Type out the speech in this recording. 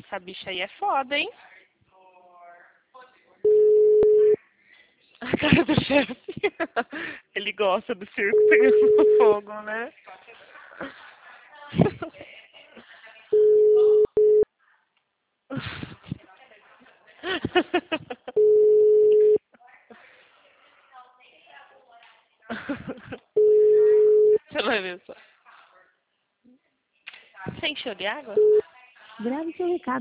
essa bicha aí é foda, hein? A cara do chefe. Ele gosta do circo pegando fogo, né? Você vai ver só. Você encheu de água? Grave seu recado.